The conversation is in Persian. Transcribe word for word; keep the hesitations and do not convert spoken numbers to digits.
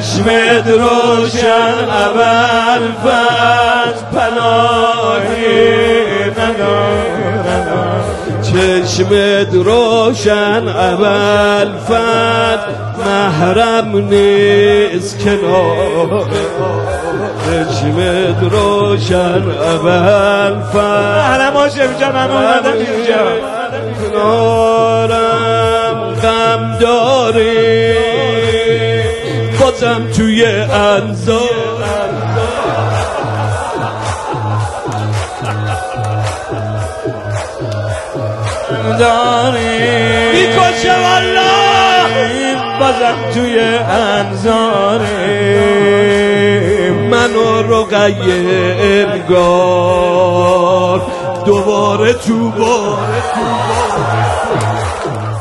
چشمت روشن اول فت پناهی ندارم، چشمت روشن اول فت محرم نیست کنار، چشمت روشن اول فت محرم هاشم جان من اومدم اینجا کنارم، غم داری بازم توی انزار داری میکشه والله بازم توی انزاری منو رقیه انگار دوباره تو باره